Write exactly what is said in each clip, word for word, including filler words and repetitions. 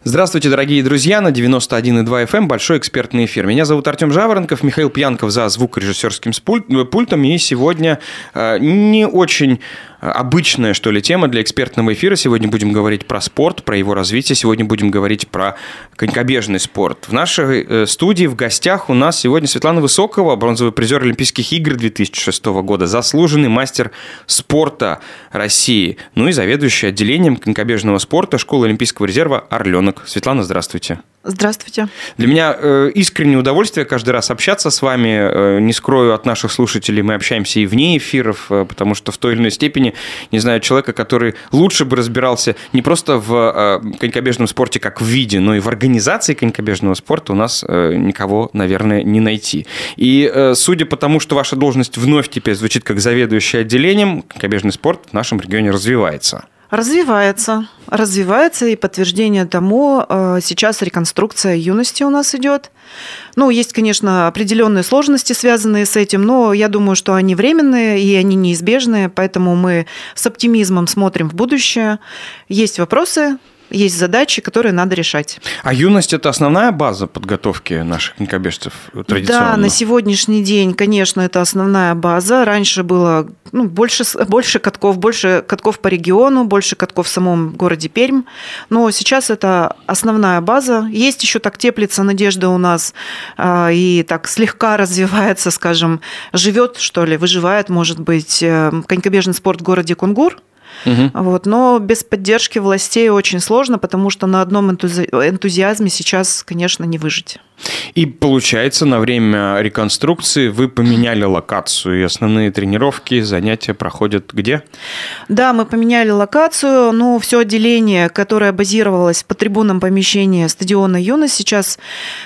Здравствуйте, дорогие друзья, на девяносто один и два эф эм большой экспертный эфир. Меня зовут Артем Жаворонков, Михаил Пьянков за звукорежиссерским пультом. И сегодня э, не очень обычная, что ли, тема для экспертного эфира. Сегодня будем говорить про спорт, про его развитие. Сегодня будем говорить про конькобежный спорт. В нашей э, студии в гостях у нас сегодня Светлана Высокова, бронзовый призер Олимпийских игр две тысячи шестого года, заслуженный мастер спорта России, ну и заведующий отделением конькобежного спорта школы Олимпийского резерва «Орленок». Светлана, здравствуйте. Здравствуйте. Для меня э, искреннее удовольствие каждый раз общаться с вами. Э, не скрою от наших слушателей, мы общаемся и вне эфиров, э, потому что в той или иной степени, не знаю, человека, который лучше бы разбирался не просто в э, конькобежном спорте как в виде, но и в организации конькобежного спорта у нас э, никого, наверное, не найти. И э, судя по тому, что ваша должность вновь теперь звучит как заведующий отделением, конькобежный спорт в нашем регионе развивается. Развивается. Развивается, и подтверждение тому, сейчас реконструкция юности у нас идет. Ну, есть, конечно, определенные сложности, связанные с этим, но я думаю, что они временные и они неизбежные, поэтому мы с оптимизмом смотрим в будущее. Есть вопросы, есть задачи, которые надо решать. А юность – это основная база подготовки наших конькобежцев традиционно? Да, на сегодняшний день, конечно, это основная база. Раньше было ну, больше, больше катков, больше катков по региону, больше катков в самом городе Пермь. Но сейчас это основная база. Есть еще так теплится надежда у нас и так слегка развивается, скажем, живет, что ли, выживает, может быть, конькобежный спорт в городе Кунгур. Угу. Вот, но без поддержки властей очень сложно, потому что на одном энтузи... энтузиазме сейчас, конечно, не выжить. И получается, на время реконструкции вы поменяли локацию, и основные тренировки, занятия проходят где? Да, мы поменяли локацию, но все отделение, которое базировалось по трибунам помещения стадиона «Юность», сейчас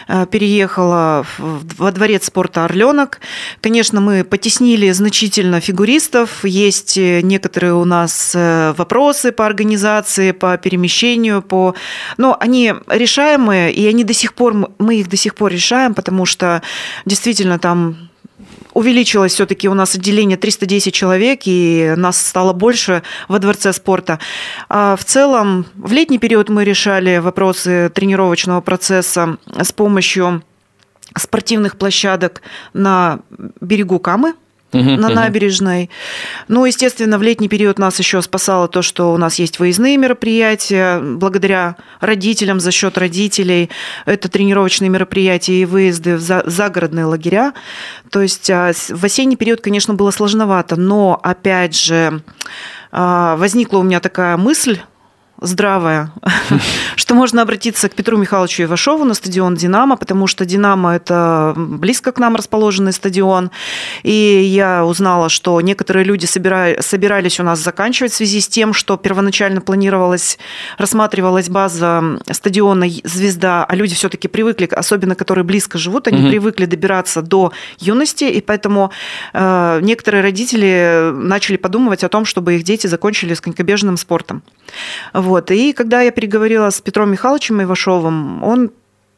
переехало во дворец спорта «Орленок». Конечно, мы потеснили значительно фигуристов, есть некоторые у нас вопросы по организации, по перемещению, по... но они решаемые, и они до сих пор, мы их до сих пор решаем, потому что действительно там увеличилось все-таки у нас отделение триста десять человек, и нас стало больше во дворце спорта. А в целом, в летний период мы решали вопросы тренировочного процесса с помощью спортивных площадок на берегу Камы, Uh-huh, на набережной. Uh-huh. Ну, естественно, в летний период нас еще спасало то, что у нас есть выездные мероприятия. Благодаря родителям, за счет родителей, это тренировочные мероприятия и выезды в загородные лагеря. То есть в осенний период, конечно, было сложновато, но, опять же, возникла у меня такая мысль, здравая, что можно обратиться к Петру Михайловичу Ивашову на стадион «Динамо», потому что «Динамо» – это близко к нам расположенный стадион. И я узнала, что некоторые люди собирались у нас заканчивать в связи с тем, что первоначально планировалась, рассматривалась база стадиона «Звезда», а люди все-таки привыкли, особенно которые близко живут, они mm-hmm. привыкли добираться до «Юности», и поэтому э, некоторые родители начали подумывать о том, чтобы их дети закончили с конькобежным спортом. Вот. И когда я переговорила с Петром Михайловичем Ивашовым, он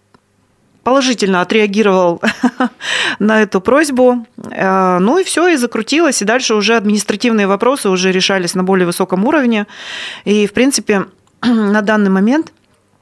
положительно отреагировал на эту просьбу. Ну и все, и закрутилось. И дальше уже административные вопросы уже решались на более высоком уровне. И, в принципе, на данный момент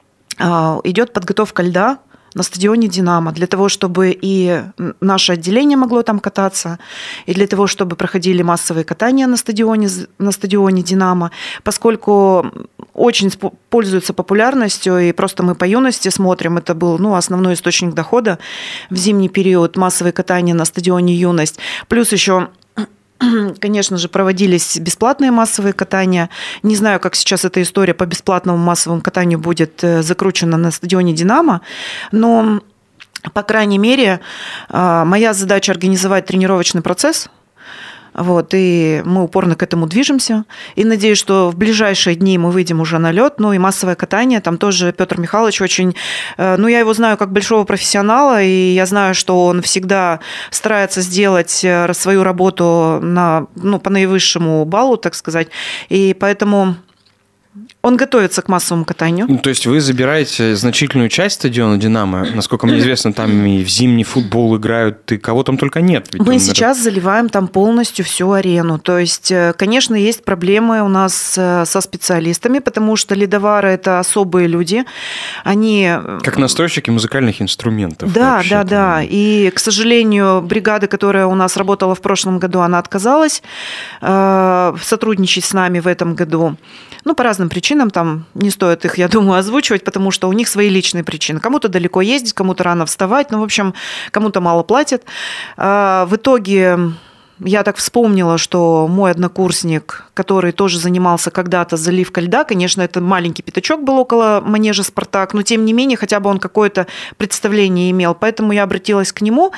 идет подготовка льда на стадионе «Динамо», для того, чтобы и наше отделение могло там кататься, и для того, чтобы проходили массовые катания на стадионе, на стадионе «Динамо», поскольку очень пользуется популярностью, и просто мы по юности смотрим, это был ну, основной источник дохода в зимний период, массовые катания на стадионе «Юность», плюс еще... Конечно же, проводились бесплатные массовые катания. Не знаю, как сейчас эта история по бесплатному массовому катанию будет закручена на стадионе «Динамо», но, по крайней мере, моя задача – организовать тренировочный процесс. Вот, и мы упорно к этому движемся. И надеюсь, что в ближайшие дни мы выйдем уже на лед. Ну и массовое катание. Там тоже Петр Михайлович очень... Ну, я его знаю как большого профессионала, и я знаю, что он всегда старается сделать свою работу на, ну, по наивысшему баллу, так сказать. И поэтому... Он готовится к массовому катанию. Ну, то есть вы забираете значительную часть стадиона «Динамо». Насколько мне известно, там и в зимний футбол играют, и кого там только нет. Ведь Мы он, сейчас наверное... заливаем там полностью всю арену. То есть, конечно, есть проблемы у нас со специалистами, потому что ледовары – это особые люди. Они... Как настройщики музыкальных инструментов. Да, да, да. И, к сожалению, бригада, которая у нас работала в прошлом году, она отказалась э, сотрудничать с нами в этом году. Ну, по разным причинам, там не стоит их, я думаю, озвучивать, потому что у них свои личные причины. Кому-то далеко ездить, кому-то рано вставать, ну, в общем, кому-то мало платят. В итоге я так вспомнила, что мой однокурсник, который тоже занимался когда-то заливкой льда, конечно, это маленький пятачок был около манежа «Спартак», но тем не менее, хотя бы он какое-то представление имел. Поэтому я обратилась к нему,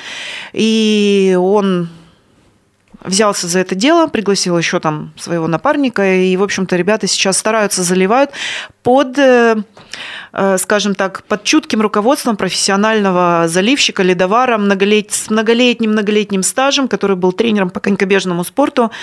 и он... взялся за это дело, пригласил еще там своего напарника, и, в общем-то, ребята сейчас стараются, заливают под, скажем так, под чутким руководством профессионального заливщика, ледовара, многолет... с многолетним-многолетним стажем, который был тренером по конькобежному спорту,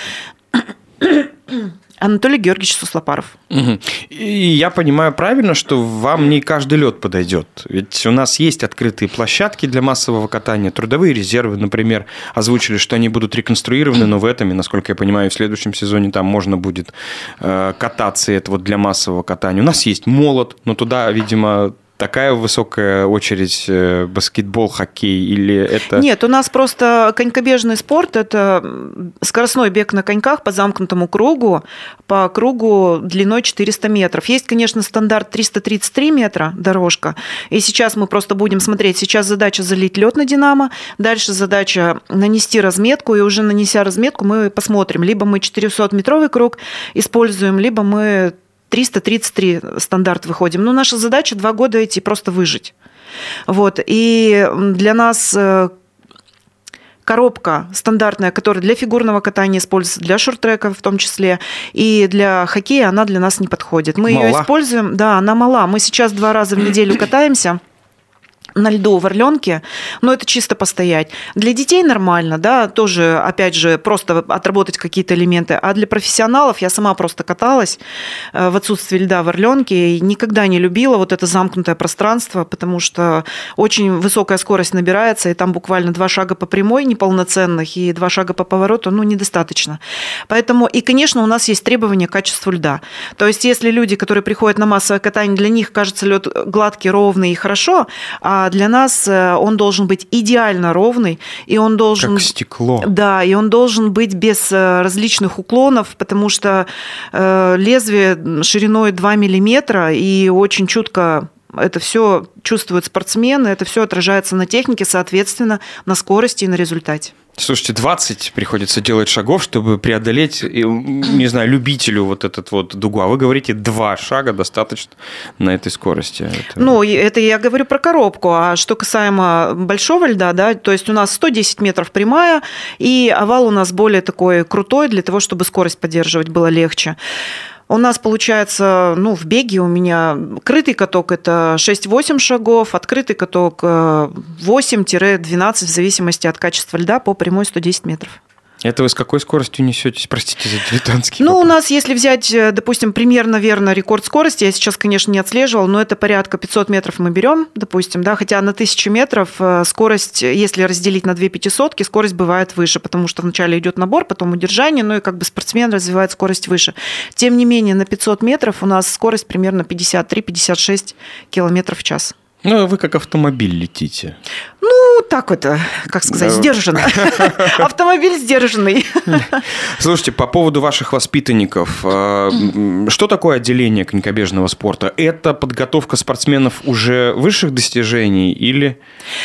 Анатолий Георгиевич Суслопаров. Угу. И я понимаю правильно, что вам не каждый лед подойдет. Ведь у нас есть открытые площадки для массового катания, трудовые резервы, например, озвучили, что они будут реконструированы, но в этом, и, насколько я понимаю, в следующем сезоне там можно будет э, кататься, и это вот для массового катания. У нас есть молот, но туда, видимо... Такая высокая очередь баскетбол, хоккей или это... Нет, у нас просто конькобежный спорт – это скоростной бег на коньках по замкнутому кругу, по кругу длиной четыреста метров. Есть, конечно, стандарт триста тридцать три метра дорожка, и сейчас мы просто будем смотреть. Сейчас задача залить лед на «Динамо», дальше задача нанести разметку, и уже нанеся разметку мы посмотрим. Либо мы четырехсотметровый круг используем, либо мы... триста тридцать три стандарт выходим. Но наша задача два года идти, просто выжить. Вот. И для нас коробка стандартная, которая для фигурного катания используется, для шорт-трека в том числе, и для хоккея она для нас не подходит. Мы мала. ее используем, да, она мала. Мы сейчас два раза в неделю катаемся на льду в Орленке, но это чисто постоять. Для детей нормально, да, тоже, опять же, просто отработать какие-то элементы, а для профессионалов я сама просто каталась в отсутствие льда в Орленке и никогда не любила вот это замкнутое пространство, потому что очень высокая скорость набирается, и там буквально два шага по прямой неполноценных и два шага по повороту, ну, недостаточно. Поэтому, и, конечно, у нас есть требования к качеству льда. То есть, если люди, которые приходят на массовое катание, для них кажется лед гладкий, ровный и хорошо, а для нас он должен быть идеально ровный, и он должен... Как стекло. Да, и он должен быть без различных уклонов, потому что лезвие шириной два миллиметра, и очень чутко это все чувствуют спортсмены, это все отражается на технике, соответственно, на скорости и на результате. Слушайте, двадцать приходится делать шагов, чтобы преодолеть, не знаю, любителю вот этот вот дугу. А вы говорите, два шага достаточно на этой скорости. Это... Ну, это я говорю про коробку. А что касаемо большого льда, да, то есть у нас сто десять метров прямая, и овал у нас более такой крутой для того, чтобы скорость поддерживать было легче. У нас получается, ну, в беге у меня крытый каток – это шесть-восемь шагов, открытый каток восемь-двенадцать в зависимости от качества льда по прямой сто десять метров. Это вы с какой скоростью несетесь? Простите за дилетантский Ну, вопрос. у нас, если взять, допустим, примерно, верно, рекорд скорости, я сейчас, конечно, не отслеживала, но это порядка пятьсот метров мы берем, допустим, да, хотя на тысячу метров скорость, если разделить на две пятисотки, скорость бывает выше, потому что вначале идет набор, потом удержание, ну и как бы спортсмен развивает скорость выше. Тем не менее, на пятьсот метров у нас скорость примерно пятьдесят три - пятьдесят шесть километров в час. Ну, вы как автомобиль летите. Ну, так это, как сказать, да. Сдержанно. Автомобиль сдержанный. Слушайте, по поводу ваших воспитанников. Что такое отделение конькобежного спорта? Это подготовка спортсменов уже высших достижений или...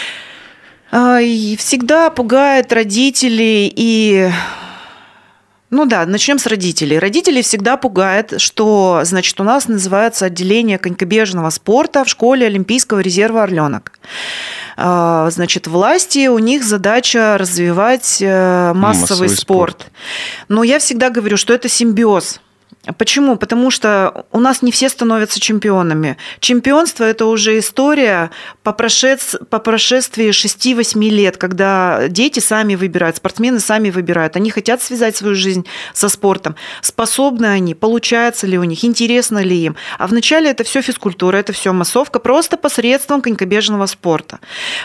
Всегда пугает родителей и... Ну да, начнем с родителей. Родители всегда пугают, что, значит, у нас называется отделение конькобежного спорта в школе Олимпийского резерва «Орленок». Значит, власти, у них задача развивать массовый, массовый спорт. спорт. Но я всегда говорю, что это симбиоз. Почему? Потому что у нас не все становятся чемпионами. Чемпионство – это уже история по, прошед... по прошествии шести-восьми лет, когда дети сами выбирают, спортсмены сами выбирают. Они хотят связать свою жизнь со спортом. Способны они, получается ли у них, интересно ли им. А вначале это все физкультура, это все массовка, просто посредством конькобежного спорта.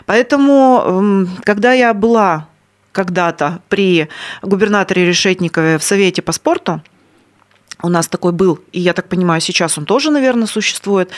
Поэтому, когда я была когда-то при губернаторе Решетникове в Совете по спорту, у нас такой был, и я так понимаю, сейчас он тоже, наверное, существует,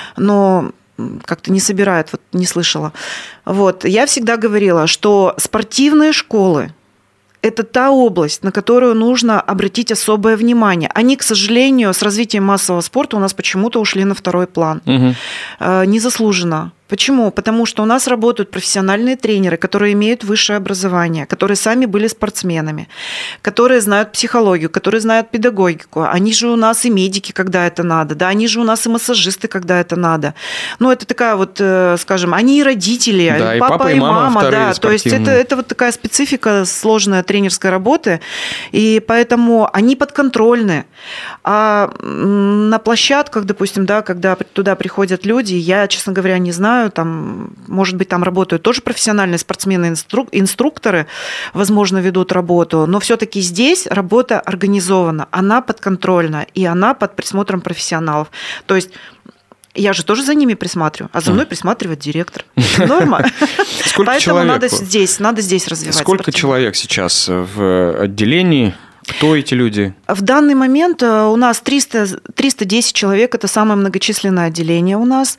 но как-то не собирает, вот не слышала. Вот, я всегда говорила, что спортивные школы – это та область, на которую нужно обратить особое внимание. Они, к сожалению, с развитием массового спорта у нас почему-то ушли на второй план. Угу. Незаслуженно. Почему? Потому что у нас работают профессиональные тренеры, которые имеют высшее образование, которые сами были спортсменами, которые знают психологию, которые знают педагогику. Они же у нас и медики, когда это надо, да, они же у нас и массажисты, когда это надо. Ну, это такая вот, скажем, они и родители, да, и папа, и папа, и мама, мама да. То есть это, это вот такая специфика сложная тренерской работы, и поэтому они подконтрольны. А на площадках, допустим, да, когда туда приходят люди, я, честно говоря, не знаю, там, может быть, там работают тоже профессиональные спортсмены-инструкторы, возможно, ведут работу, но все-таки здесь работа организована, она подконтрольна, и она под присмотром профессионалов. То есть я же тоже за ними присматриваю, а за мной присматривает директор. Норма. Поэтому надо здесь, надо здесь развивать. Сколько человек сейчас в отделении? Кто эти люди? В данный момент у нас триста, триста десять человек, это самое многочисленное отделение у нас,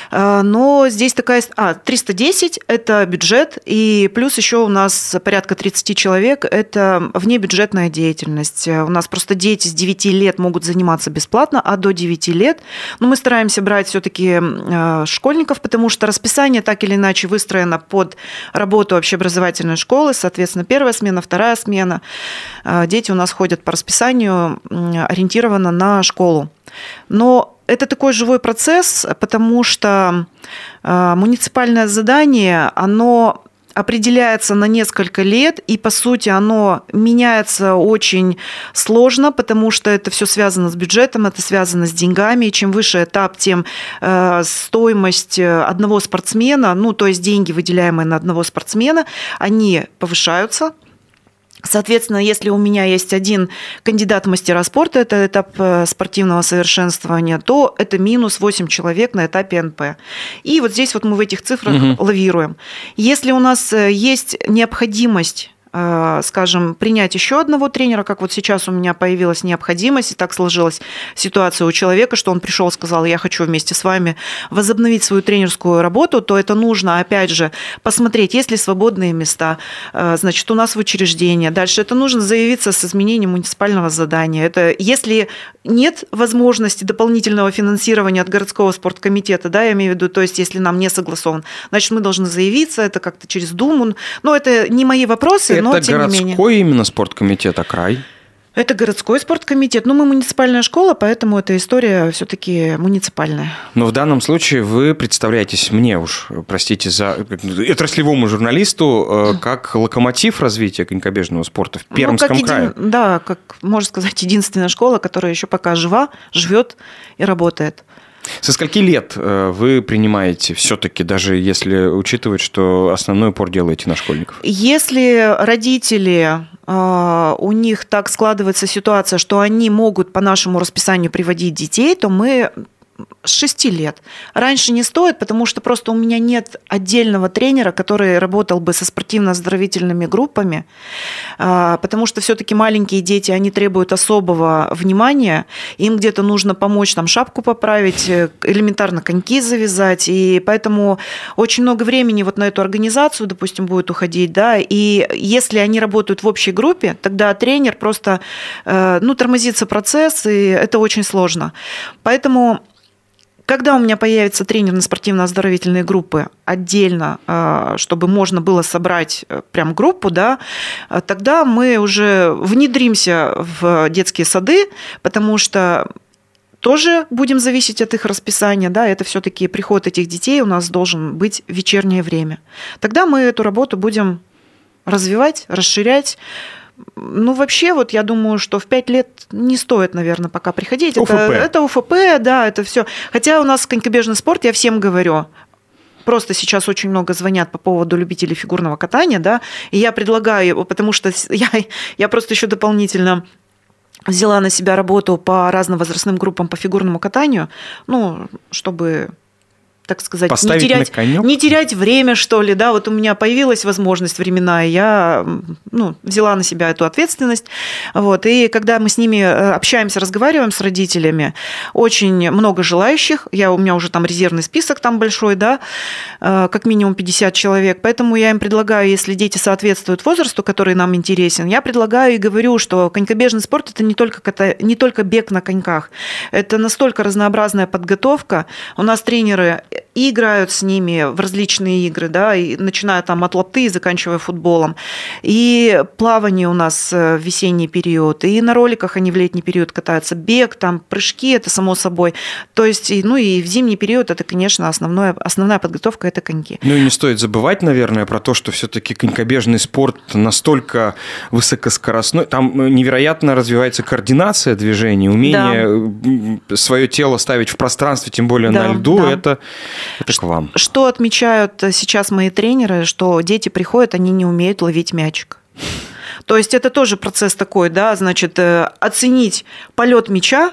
но здесь такая... А, триста десять – это бюджет, и плюс еще у нас порядка тридцать человек – это внебюджетная деятельность. У нас просто дети с девяти лет могут заниматься бесплатно, а до девяти лет, но мы стараемся брать все-таки школьников, потому что расписание так или иначе выстроено под работу общеобразовательной школы, соответственно, первая смена, вторая смена. Дети у нас ходят по расписанию, ориентировано на школу. Но это такой живой процесс, потому что муниципальное задание, оно определяется на несколько лет, и, по сути, оно меняется очень сложно, потому что это все связано с бюджетом, это связано с деньгами, и чем выше этап, тем стоимость одного спортсмена, ну, то есть деньги, выделяемые на одного спортсмена, они повышаются. Соответственно, если у меня есть один кандидат в мастера спорта, это этап спортивного совершенствования, то это минус восемь человек на этапе эн пэ. И вот здесь вот мы в этих цифрах угу. лавируем. Если у нас есть необходимость, скажем, принять еще одного тренера, как вот сейчас у меня появилась необходимость, и так сложилась ситуация у человека, что он пришел и сказал, я хочу вместе с вами возобновить свою тренерскую работу, то это нужно, опять же, посмотреть, есть ли свободные места, значит, у нас в учреждении. Дальше это нужно заявиться с изменением муниципального задания. Это если нет возможности дополнительного финансирования от городского спорткомитета, да, я имею в виду, то есть если нам не согласован, значит, мы должны заявиться, это как-то через Думу. Но это не мои вопросы, это городской именно спорткомитет, а край? Это городской спорткомитет. Но мы муниципальная школа, поэтому эта история все-таки муниципальная. Но в данном случае вы представляетесь мне уж, простите, за отраслевому журналисту, как локомотив развития конькобежного спорта в Пермском ну, крае. Един... Да, как можно сказать, единственная школа, которая еще пока жива, живет и работает. Со скольки лет вы принимаете все-таки, даже если учитывать, что основной упор делаете на школьников? Если родители, у них так складывается ситуация, что они могут по нашему расписанию приводить детей, то мы... с шести лет. Раньше не стоит, потому что просто у меня нет отдельного тренера, который работал бы со спортивно-оздоровительными группами, потому что все-таки маленькие дети, они требуют особого внимания, им где-то нужно помочь там шапку поправить, элементарно коньки завязать, и поэтому очень много времени вот на эту организацию, допустим, будет уходить, да, и если они работают в общей группе, тогда тренер просто, ну, тормозится процесс, и это очень сложно. Поэтому когда у меня появится тренер на спортивно-оздоровительные группы отдельно, чтобы можно было собрать прям группу, да, тогда мы уже внедримся в детские сады, потому что тоже будем зависеть от их расписания, да, это все-таки приход этих детей у нас должен быть в вечернее время. Тогда мы эту работу будем развивать, расширять, Ну, вообще, вот я думаю, что в пять лет не стоит, наверное, пока приходить. УФП. Это, это УФП, да, это все. Хотя у нас конькобежный спорт, я всем говорю, просто сейчас очень много звонят по поводу любителей фигурного катания, да, и я предлагаю, потому что я, я просто еще дополнительно взяла на себя работу по разным возрастным группам по фигурному катанию, ну, чтобы, так сказать, не терять, не терять время, что ли, да, вот у меня появилась возможность временная, я, ну, взяла на себя эту ответственность, вот, и когда мы с ними общаемся, разговариваем с родителями, очень много желающих, я, у меня уже там резервный список там большой, да, как минимум пятьдесят человек, поэтому я им предлагаю, если дети соответствуют возрасту, который нам интересен, я предлагаю и говорю, что конькобежный спорт – это не только, ката... не только бег на коньках, это настолько разнообразная подготовка, у нас тренеры и играют с ними в различные игры, да, и начиная там от лапты и заканчивая футболом. И плавание у нас в весенний период, и на роликах они в летний период катаются. Бег, там, прыжки, это само собой. То есть, ну и в зимний период это, конечно, основное, основная подготовка – это коньки. Ну и не стоит забывать, наверное, про то, что все-таки конькобежный спорт настолько высокоскоростной, там невероятно развивается координация движений, умение да. свое тело ставить в пространстве, тем более да, на льду, да. это... Это к вам. Что отмечают сейчас мои тренеры, что дети приходят, они не умеют ловить мячик. То есть это тоже процесс такой, да, значит, оценить полет мяча,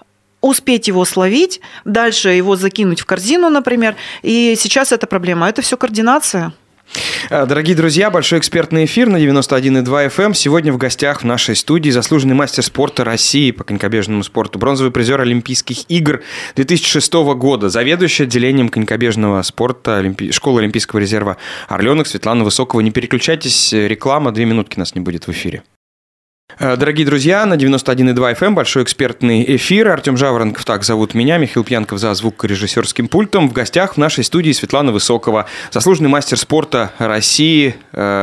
успеть его словить, дальше его закинуть в корзину, например. И сейчас это проблема. Это все координация. Дорогие друзья, большой экспертный эфир на девяносто один и два эф эм. Сегодня в гостях в нашей студии заслуженный мастер спорта России по конькобежному спорту, бронзовый призер Олимпийских игр две тысячи шестого года, заведующая отделением конькобежного спорта Олимпи... школы Олимпийского резерва «Орленок» Светлана Высокова. Не переключайтесь, реклама, две минутки нас не будет в эфире. Дорогие друзья, на девяносто один и два эф эм большой экспертный эфир. Артем Жаворонков, так зовут меня, Михаил Пьянков за звукорежиссерским пультом. В гостях в нашей студии Светлана Высокова, заслуженный мастер спорта России,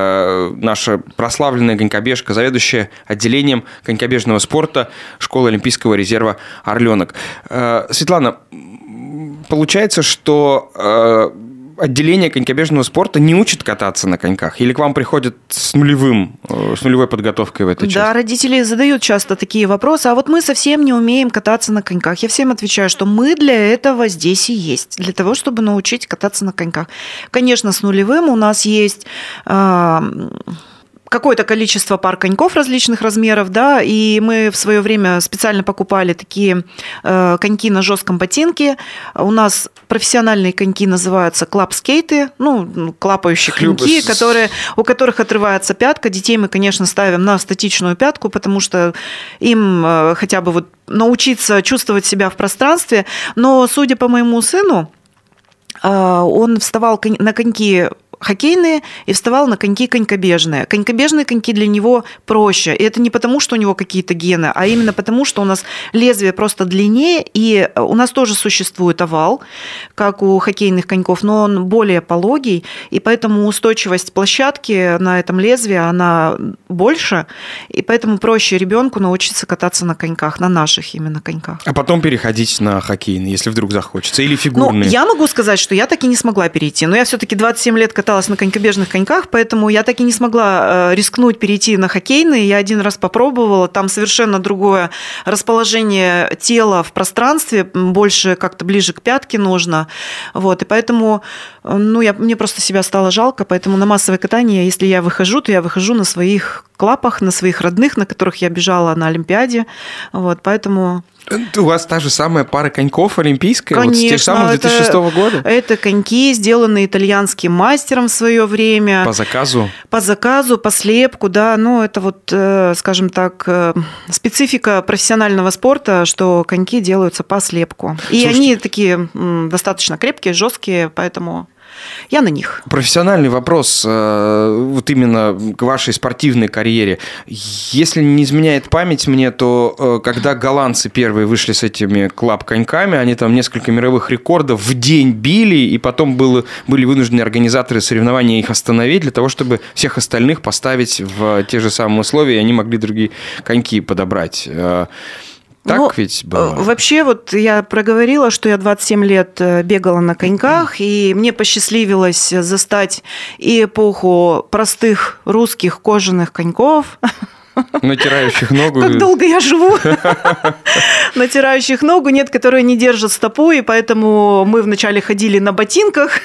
э, наша прославленная конькобежка, заведующая отделением конькобежного спорта школы Олимпийского резерва «Орленок». Э, Светлана, получается, что... Э, отделение конькобежного спорта не учит кататься на коньках? Или к вам приходят с нулевым, с нулевой подготовкой в этой части? Да, родители задают часто такие вопросы, а вот мы совсем не умеем кататься на коньках. Я всем отвечаю, что мы для этого здесь и есть, для того, чтобы научить кататься на коньках. Конечно, с нулевым у нас есть... какое-то количество пар коньков различных размеров, да, и мы в свое время специально покупали такие э, коньки на жестком ботинке. У нас профессиональные коньки называются клап-скейты, ну, клапающие коньки, которые, у которых отрывается пятка. Детей мы, конечно, ставим на статичную пятку, потому что им э, хотя бы вот научиться чувствовать себя в пространстве. Но, судя по моему сыну, э, он вставал на коньки хоккейные и вставал на коньки конькобежные. Конькобежные коньки для него проще. И это не потому, что у него какие-то гены, а именно потому, что у нас лезвие просто длиннее, и у нас тоже существует овал, как у хоккейных коньков, но он более пологий, и поэтому устойчивость площадки на этом лезвии, она больше, и поэтому проще ребенку научиться кататься на коньках, на наших именно коньках. А потом переходить на хоккейные, если вдруг захочется, или фигурные. Ну, я могу сказать, что я так и не смогла перейти, но я все-таки двадцать семь лет каталась на конькобежных коньках, поэтому я так и не смогла рискнуть перейти на хоккейные. Я один раз попробовала, там совершенно другое расположение тела в пространстве, больше как-то ближе к пятке нужно. Вот, и поэтому, ну, я, мне просто себя стало жалко, поэтому на массовое катание, если я выхожу, то я выхожу на своих клапах, на своих родных, на которых я бежала на Олимпиаде. Вот, поэтому... У вас та же самая пара коньков олимпийская? Конечно, вот с тех самых две тысячи шестого года? Это коньки, сделанные итальянским мастером в свое время. По заказу? По заказу, по слепку, да. Ну, это вот, скажем так, специфика профессионального спорта, что коньки делаются по слепку. И Слушайте, они такие достаточно крепкие, жесткие, поэтому... Я на них. Профессиональный вопрос вот именно к вашей спортивной карьере. Если не изменяет память мне, то когда голландцы первые вышли с этими клап-коньками, они там несколько мировых рекордов в день били, и потом было, были вынуждены организаторы соревнований их остановить для того, чтобы всех остальных поставить в те же самые условия, и они могли другие коньки подобрать. Так ну, ведь было? Вообще, вот я проговорила, что я двадцать семь лет бегала на коньках, и мне посчастливилось застать и эпоху простых русских кожаных коньков, Натирающих ногу. Как долго я живу. Натирающих ногу. Нет, которые не держат стопу, и поэтому мы вначале ходили на ботинках.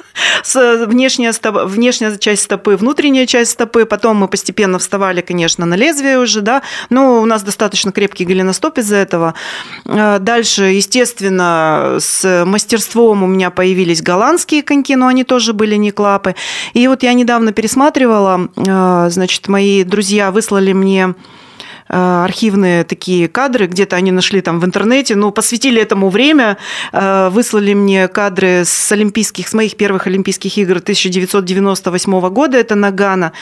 Внешняя, стоп, внешняя часть стопы, внутренняя часть стопы. Потом мы постепенно вставали, конечно, на лезвие уже, да. Но у нас достаточно крепкий голеностоп из-за этого. Дальше, естественно, с мастерством у меня появились голландские коньки, но они тоже были не клапы. И вот я недавно пересматривала, значит, мои друзья выслали мне архивные такие кадры, где-то они нашли там в интернете, ну, посвятили этому время, выслали мне кадры с олимпийских, с моих первых Олимпийских игр тысяча девятьсот девяносто восьмого года, это Нагано,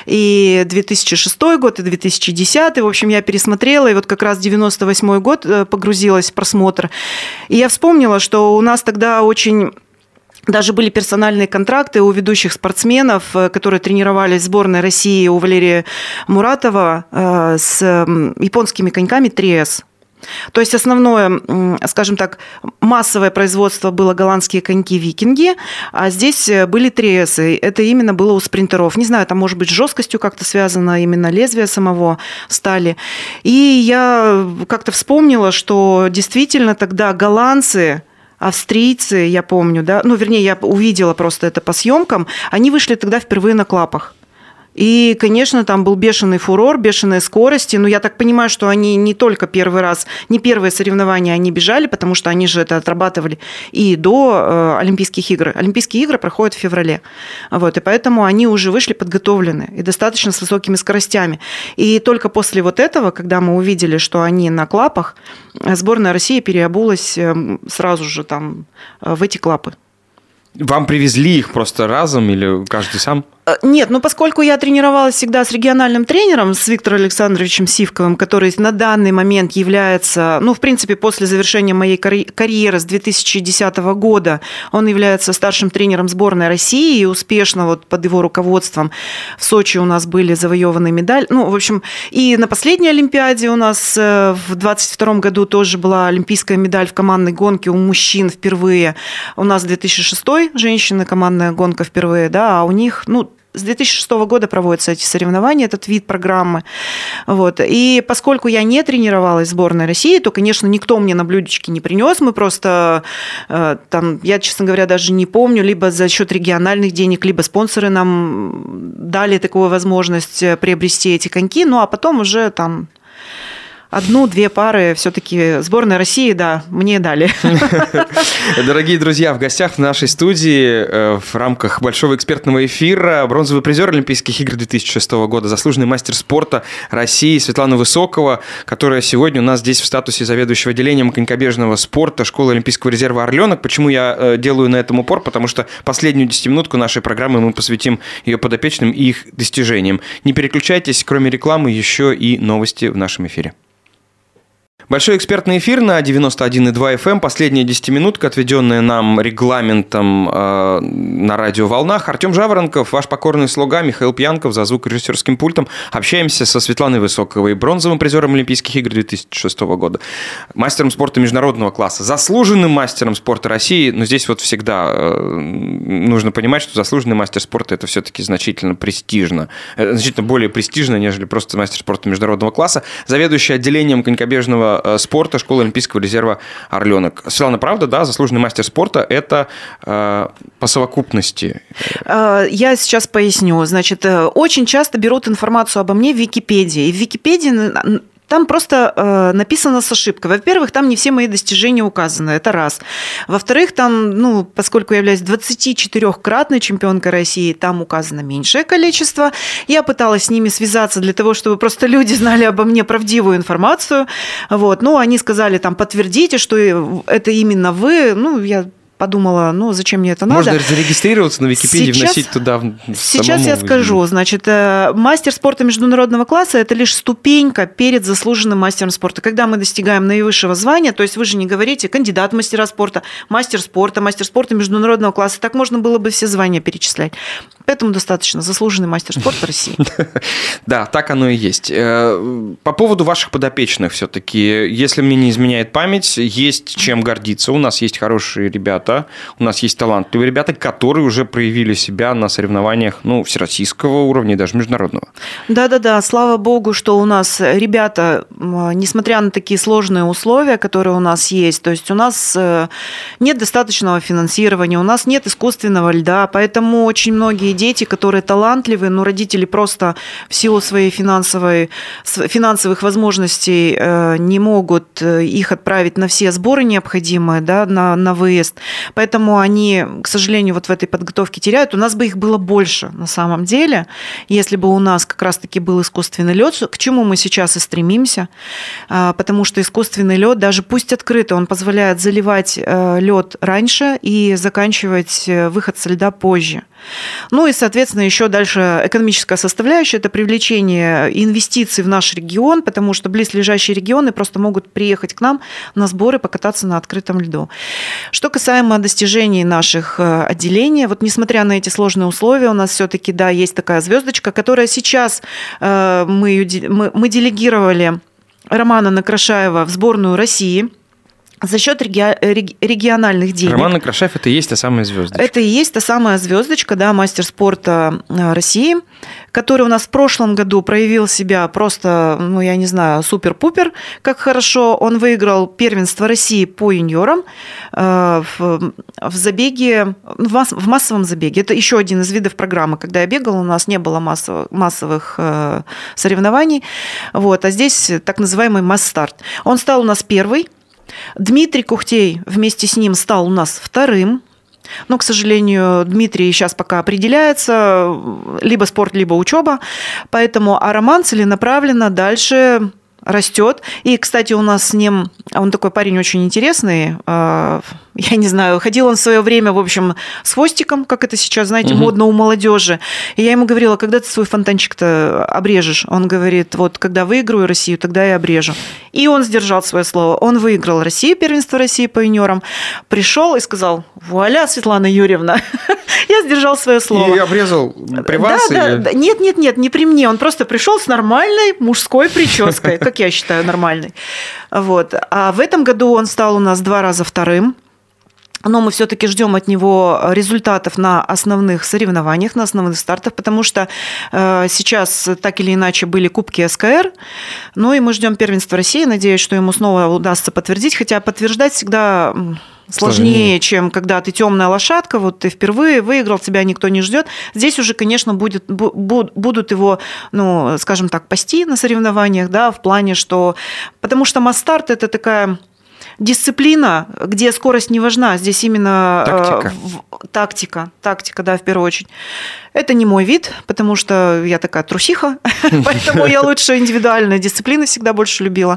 и две тысячи шестой год, и две тысячи десятый, в общем, я пересмотрела, и вот как раз девяносто восьмой год погрузилась в просмотр, и я вспомнила, что у нас тогда очень... Даже были персональные контракты у ведущих спортсменов, которые тренировались в сборной России, у Валерия Муратова с японскими коньками три эс. То есть основное, скажем так, массовое производство было голландские коньки «Викинги», а здесь были три эс. Это именно было у спринтеров. Не знаю, там, может быть, с жесткостью как-то связано именно лезвие самого стали. И я как-то вспомнила, что действительно тогда голландцы... Австрийцы, я помню, да, ну, вернее, я увидела просто это по съемкам, они вышли тогда впервые на клапах. И, конечно, там был бешеный фурор, бешеные скорости. Но я так понимаю, что они не только первый раз, не первые соревнования они бежали, потому что они же это отрабатывали и до э, Олимпийских игр. Олимпийские игры проходят в феврале. Вот, и поэтому они уже вышли подготовлены и достаточно с высокими скоростями. И только после вот этого, когда мы увидели, что они на клапах, сборная России переобулась сразу же там в эти клапы. Вам привезли их просто разом или каждый сам? Нет, ну поскольку я тренировалась всегда с региональным тренером, с Виктором Александровичем Сивковым, который на данный момент является, ну, в принципе, после завершения моей карьеры с две тысячи десятого года, он является старшим тренером сборной России, и успешно вот под его руководством в Сочи у нас были завоеваны медали. Ну, в общем, и на последней Олимпиаде у нас в двадцать втором году тоже была олимпийская медаль в командной гонке у мужчин впервые. У нас две тысячи шестой женщины командная гонка впервые, да, а у них, ну, с две тысячи шестого года проводятся эти соревнования, этот вид программы. Вот. И поскольку я не тренировалась в сборной России, то, конечно, никто мне на блюдечке не принес. Мы просто, там, я, честно говоря, даже не помню, либо за счет региональных денег, либо спонсоры нам дали такую возможность приобрести эти коньки. Ну, а потом уже там... Одну-две пары все-таки сборная России, да, мне дали. Дорогие друзья, в гостях в нашей студии в рамках большого экспертного эфира бронзовый призер Олимпийских игр две тысячи шестого года, заслуженный мастер спорта России Светлана Высокова, которая сегодня у нас здесь в статусе заведующего отделением конькобежного спорта Школы Олимпийского резерва «Орленок». Почему я делаю на этом упор? Потому что последнюю десятиминутку нашей программы мы посвятим ее подопечным и их достижениям. Не переключайтесь, кроме рекламы, еще и новости в нашем эфире. Большой экспертный эфир на девяносто один и два эф эм. Последняя десятиминутка, отведенная нам регламентом э, на радиоволнах. Артем Жаворонков, ваш покорный слуга, Михаил Пьянков за звукорежиссерским пультом. Общаемся со Светланой Высоковой, бронзовым призером Олимпийских игр две тысячи шестого года, мастером спорта международного класса, заслуженным мастером спорта России. Но здесь вот всегда э, нужно понимать, что заслуженный мастер спорта – это все-таки значительно престижно. Э, значительно более престижно, нежели просто мастер спорта международного класса. Заведующий отделением конькобежного спорта Школы Олимпийского резерва «Орленок». Светлана, правда, да, заслуженный мастер спорта – это э, по совокупности? Я сейчас поясню. Значит, очень часто берут информацию обо мне в Википедии. И в Википедии там просто э, написано с ошибкой. Во-первых, там не все мои достижения указаны, это раз. Во-вторых, там, ну, поскольку я являюсь двадцатичетырёхкратной чемпионкой России, там указано меньшее количество. Я пыталась с ними связаться для того, чтобы просто люди знали обо мне правдивую информацию. Вот. Ну, они сказали, там, подтвердите, что это именно вы. Ну, я... подумала, ну, зачем мне это надо. Можно зарегистрироваться на Википедии, сейчас, вносить туда Сейчас я скажу. Значит, мастер спорта международного класса – это лишь ступенька перед заслуженным мастером спорта. Когда мы достигаем наивысшего звания, то есть вы же не говорите кандидат мастера спорта, мастер спорта, мастер спорта международного класса, так можно было бы все звания перечислять. Поэтому достаточно заслуженный мастер спорта России. Да, так оно и есть. По поводу ваших подопечных все-таки, если мне не изменяет память, есть чем гордиться. У нас есть хорошие ребята, у нас есть талантливые ребята, которые уже проявили себя на соревнованиях, ну, всероссийского уровня и даже международного. Да-да-да, слава богу, что у нас ребята, несмотря на такие сложные условия, которые у нас есть, то есть у нас нет достаточного финансирования, у нас нет искусственного льда, поэтому очень многие дети, которые талантливые, но родители просто в силу своей финансовой, финансовых возможностей не могут их отправить на все сборы необходимые, да, на, на выезд. Поэтому они, к сожалению, вот в этой подготовке теряют. У нас бы их было больше на самом деле, если бы у нас как раз-таки был искусственный лед, к чему мы сейчас и стремимся, потому что искусственный лед, даже пусть открытый, он позволяет заливать лед раньше и заканчивать выход со льда позже. Ну и, соответственно, еще дальше экономическая составляющая – это привлечение инвестиций в наш регион, потому что близлежащие регионы просто могут приехать к нам на сборы, покататься на открытом льду. Что касаемо достижений наших отделений, вот несмотря на эти сложные условия, у нас все-таки, да, есть такая звездочка, которая сейчас мы, мы, мы делегировали Романа Накрашаева в сборную России за счет региональных денег. Роман Накрашаев – это и есть та самая звездочка. Это и есть та самая звездочка, да, мастер спорта России, который у нас в прошлом году проявил себя просто, ну, я не знаю, супер-пупер, как хорошо. Он выиграл первенство России по юниорам в, в забеге, в массовом забеге. Это еще один из видов программы. Когда я бегала, у нас не было массовых, массовых соревнований. Вот, а здесь так называемый масс-старт. Он стал у нас первый. Дмитрий Кухтей вместе с ним стал у нас вторым. Но, к сожалению, Дмитрий сейчас пока определяется, либо спорт, либо учеба. Поэтому, а Роман целенаправленно дальше растет. И, кстати, у нас с ним, он такой парень очень интересный, я не знаю, ходил он в свое время, в общем, с хвостиком, как это сейчас, знаете, угу. модно у молодежи. И я ему говорила, когда ты свой фонтанчик-то обрежешь? Он говорит, вот когда выиграю Россию, тогда я обрежу. И он сдержал свое слово. Он выиграл Россию, первенство России по юниорам, пришел и сказал, вуаля, Светлана Юрьевна, я сдержал свое слово. И обрезал при вас? Да, да, нет, нет, нет, не при мне. Он просто пришел с нормальной мужской прической, как я считаю, нормальной. Вот. А в этом году он стал у нас два раза вторым. Но мы все-таки ждем от него результатов на основных соревнованиях, на основных стартах, потому что сейчас так или иначе были кубки СКР, ну и мы ждем первенства России, надеюсь, что ему снова удастся подтвердить, хотя подтверждать всегда сложнее, сложнее, чем когда ты темная лошадка, вот ты впервые выиграл, тебя никто не ждет. Здесь уже, конечно, будет, будут его, ну, скажем так, пасти на соревнованиях, да, в плане, что... Потому что масс-старт – это такая... дисциплина, где скорость не важна, здесь именно тактика. Э, тактика, тактика, да, в первую очередь. Это не мой вид, потому что я такая трусиха, поэтому я лучше индивидуальные дисциплины всегда больше любила.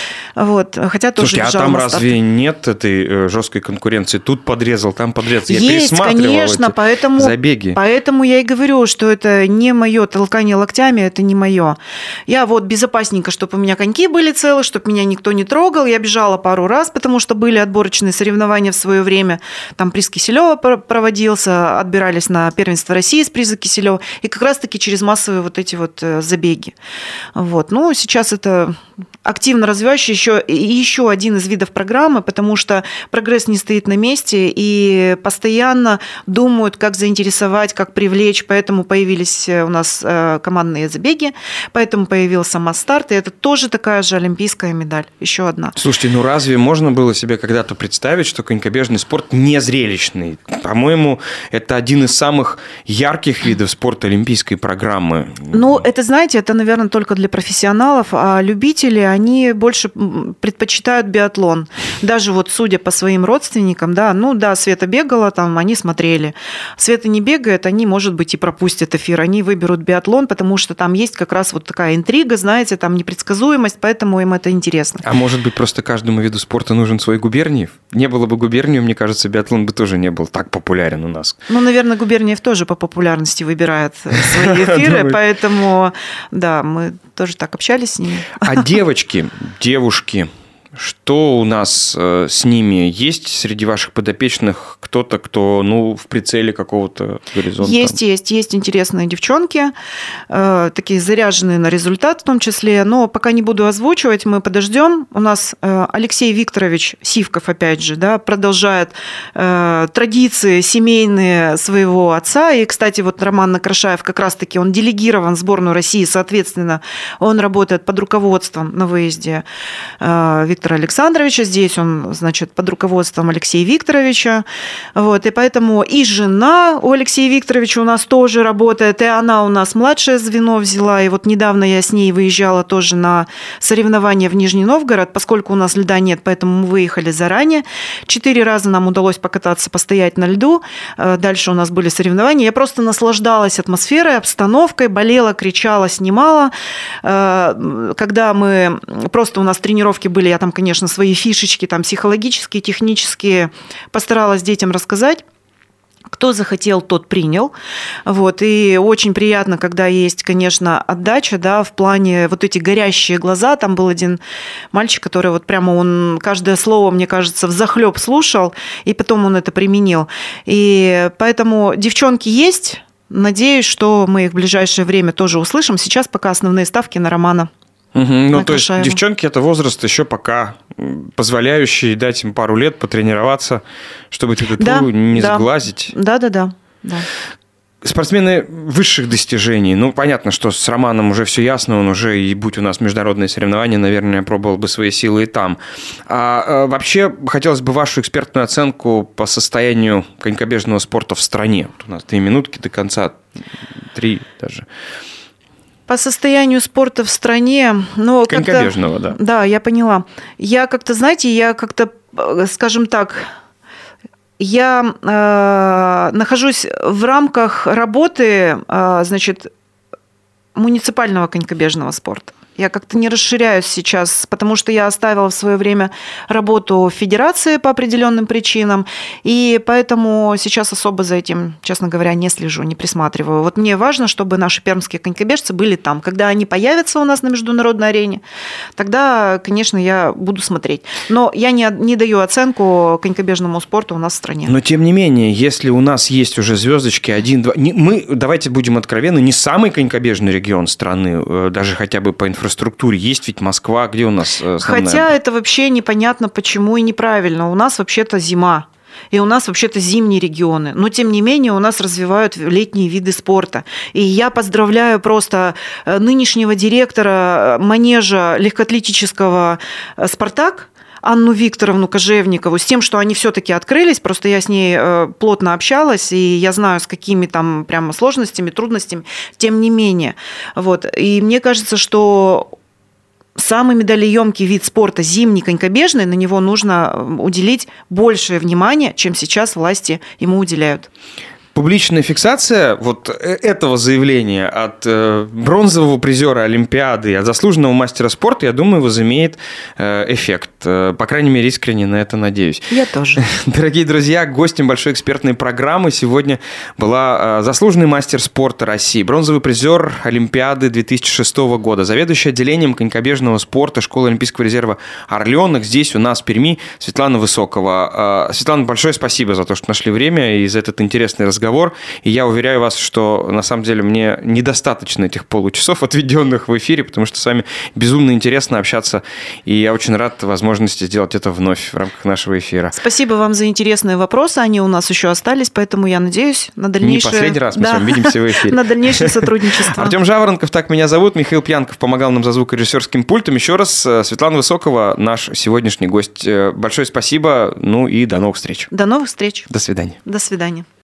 Вот, хотя тоже Слушайте, а там разве нет этой жесткой конкуренции? Тут подрезал, там подрезал. Я есть, конечно, поэтому, забеги. Поэтому я и говорю, что это не мое толкание локтями, это не мое. Я вот безопасненько, чтобы у меня коньки были целы, чтобы меня никто не трогал. Я бежала пару раз, потому что были отборочные соревнования в свое время. Там приз Киселева проводился, отбирались на первенство России с приза Киселева. И как раз-таки через массовые вот эти вот забеги. Вот. Ну, сейчас это активно развивающий еще, еще один из видов программы, потому что прогресс не стоит на месте, и постоянно думают, как заинтересовать, как привлечь, поэтому появились у нас командные забеги, поэтому появился масс-старт, и это тоже такая же олимпийская медаль, еще одна. Слушайте, ну разве можно было себе когда-то представить, что конькобежный спорт не зрелищный? По-моему, это один из самых ярких видов спорта олимпийской программы. Ну, это, знаете, это, наверное, только для профессионалов, а любители, они больше предпочитают биатлон. Даже вот судя по своим родственникам, да, ну да, Света бегала, там они смотрели. Света не бегает, они, может быть, и пропустят эфир, они выберут биатлон, потому что там есть как раз вот такая интрига, знаете, там непредсказуемость, поэтому им это интересно. А может быть, просто каждому виду спорта нужен свой Губерниев? Не было бы Губерниева, мне кажется, биатлон бы тоже не был так популярен у нас. Ну, наверное, Губерниев тоже по популярности выбирает свои эфиры, поэтому, да, мы тоже так общались с ними. А девочки, девушки, Что у нас э, с ними? Есть среди ваших подопечных кто-то, кто, ну, в прицеле какого-то горизонта? Есть, есть, есть интересные девчонки, э, такие заряженные на результат в том числе, но пока не буду озвучивать, мы подождем. У нас э, Алексей Викторович Сивков, опять же, да, продолжает э, традиции семейные своего отца. И, кстати, вот Роман Накрашаев как раз-таки, он делегирован в сборную России, соответственно, он работает под руководством на выезде э, Виктора Александровича. Здесь он, значит, под руководством Алексея Викторовича. Вот, и поэтому и жена у Алексея Викторовича у нас тоже работает, и она у нас младшее звено взяла. И вот недавно я с ней выезжала тоже на соревнования в Нижний Новгород, поскольку у нас льда нет, поэтому мы выехали заранее. Четыре раза нам удалось покататься, постоять на льду. Дальше у нас были соревнования. Я просто наслаждалась атмосферой, обстановкой, болела, кричала, снимала. Когда мы... Просто у нас тренировки были, я там, конечно, свои фишечки, там, психологические, технические, постаралась детям рассказать. Кто захотел, тот принял. Вот. И очень приятно, когда есть, конечно, отдача, да, в плане вот эти горящие глаза. Там был один мальчик, который вот прямо он каждое слово, мне кажется, взахлеб слушал, и потом он это применил. И поэтому девчонки есть. Надеюсь, что мы их в ближайшее время тоже услышим. Сейчас пока основные ставки на Романа. Угу, ну, то есть девчонки – это возраст еще пока позволяющий дать им пару лет потренироваться, чтобы эту да, не да. сглазить. Да, да, да, да. Спортсмены высших достижений. Ну, понятно, что с Романом уже все ясно, он уже, и будь у нас международные соревнования, наверное, пробовал бы свои силы и там. А, а вообще, хотелось бы вашу экспертную оценку по состоянию конькобежного спорта в стране. Вот у нас две минутки до конца, три даже. По состоянию спорта в стране... Ну, конькобежного, да. Да, я поняла. Я как-то, знаете, я как-то, скажем так, я э, нахожусь в рамках работы, э, значит, муниципального конькобежного спорта. Я как-то не расширяюсь сейчас, потому что я оставила в свое время работу в федерации по определенным причинам, и поэтому сейчас особо за этим, честно говоря, не слежу, не присматриваю. Вот мне важно, чтобы наши пермские конькобежцы были там. Когда они появятся у нас на международной арене, тогда, конечно, я буду смотреть. Но я не, не даю оценку конькобежному спорту у нас в стране. Но, тем не менее, если у нас есть уже звездочки один, два... Мы, давайте будем откровенны, не самый конькобежный регион страны, даже хотя бы по инфраструктуре, структуре. Есть ведь Москва, где у нас основная? Хотя это вообще непонятно, почему и неправильно. У нас вообще-то зима. И у нас вообще-то зимние регионы. Но, тем не менее, у нас развивают летние виды спорта. И я поздравляю просто нынешнего директора манежа легкоатлетического «Спартак», Анну Викторовну Кожевникову, с тем, что они все-таки открылись, просто я с ней плотно общалась, и я знаю, с какими там прямо сложностями, трудностями, тем не менее. Вот. И мне кажется, что самый медалеемкий вид спорта, зимний конькобежный, на него нужно уделить большее внимание, чем сейчас власти ему уделяют. Публичная фиксация вот этого заявления от бронзового призера Олимпиады, от заслуженного мастера спорта, я думаю, возымеет эффект. По крайней мере, искренне на это надеюсь. Я тоже. Дорогие друзья, гостем большой экспертной программы сегодня была заслуженный мастер спорта России, бронзовый призер Олимпиады две тысячи шестого года, заведующая отделением конькобежного спорта Школы Олимпийского резерва «Орленок» здесь у нас в Перми Светлана Высокова. Светлана, большое спасибо за то, что нашли время и за этот интересный разговор. разговор, и я уверяю вас, что на самом деле мне недостаточно этих получасов, отведенных в эфире, потому что с вами безумно интересно общаться, и я очень рад возможности сделать это вновь в рамках нашего эфира. Спасибо вам за интересные вопросы, они у нас еще остались, поэтому я надеюсь на дальнейшее... Не последний раз мы да. с вами видимся в эфире. На дальнейшее сотрудничество. Артем Жаворонков, так меня зовут, Михаил Пьянков помогал нам за звукорежиссерским пультом. Еще раз, Светлана Высокова, наш сегодняшний гость. Большое спасибо, ну и до новых встреч. До новых встреч. До свидания. До свидания.